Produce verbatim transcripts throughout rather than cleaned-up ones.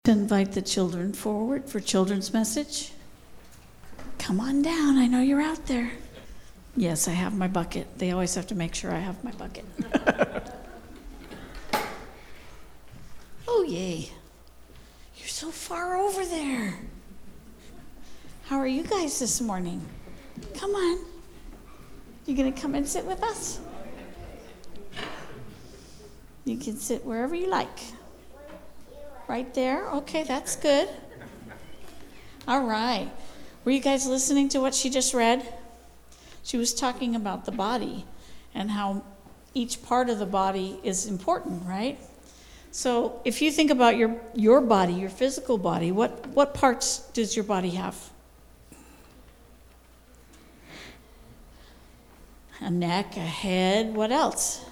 To invite the children forward for children's message. Come on down. I know you're out there. Yes, I have my bucket. They always have to make sure I have my bucket. Oh, yay. You're so far over there. How are you guys this morning? Come on. You going to come and sit with us? You can sit wherever you like. Right there? Okay, that's good. All right. Were you guys listening to what she just read? She was talking about the body and how each part of the body is important, right? So if you think about your, your body, your physical body, what, what parts does your body have? A neck, a head, what else?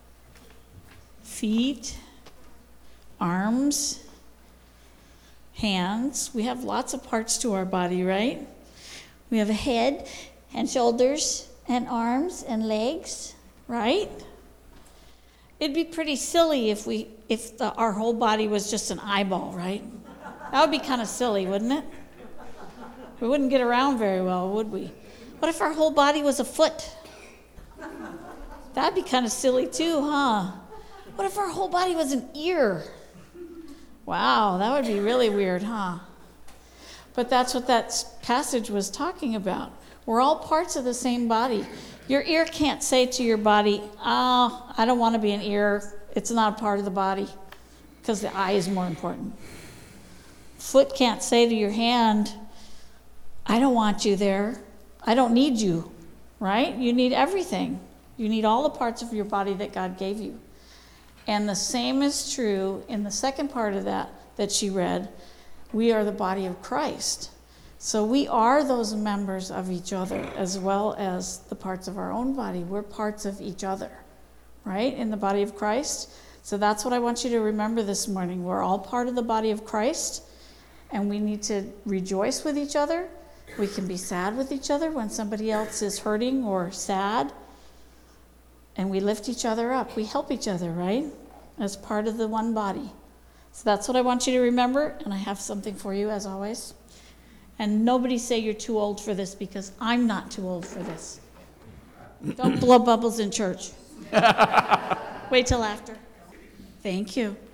Feet, arms, hands. We have lots of parts to our body, right? We have a head and shoulders and arms and legs, right? It'd be pretty silly if we if the, our whole body was just an eyeball, right? That would be kind of silly, wouldn't it? We wouldn't get around very well, would we? What if our whole body was a foot? That'd be kind of silly too, huh? What if our whole body was an ear? Wow, that would be really weird, huh? But that's what that passage was talking about. We're all parts of the same body. Your ear can't say to your body, oh, I don't want to be an ear. It's not a part of the body, because the eye is more important. Foot can't say to your hand, I don't want you there. I don't need you, right? You need everything. You need all the parts of your body that God gave you. And the same is true in the second part of that that she read. We are the body of Christ. So we are those members of each other as well as the parts of our own body. We're parts of each other, right, in the body of Christ. So that's what I want you to remember this morning. We're all part of the body of Christ, and we need to rejoice with each other. We can be sad with each other when somebody else is hurting or sad. And we lift each other up. We help each other, right? As part of the one body. So that's what I want you to remember. And I have something for you, as always. And nobody say you're too old for this, because I'm not too old for this. Don't blow bubbles in church. Wait till after. Thank you.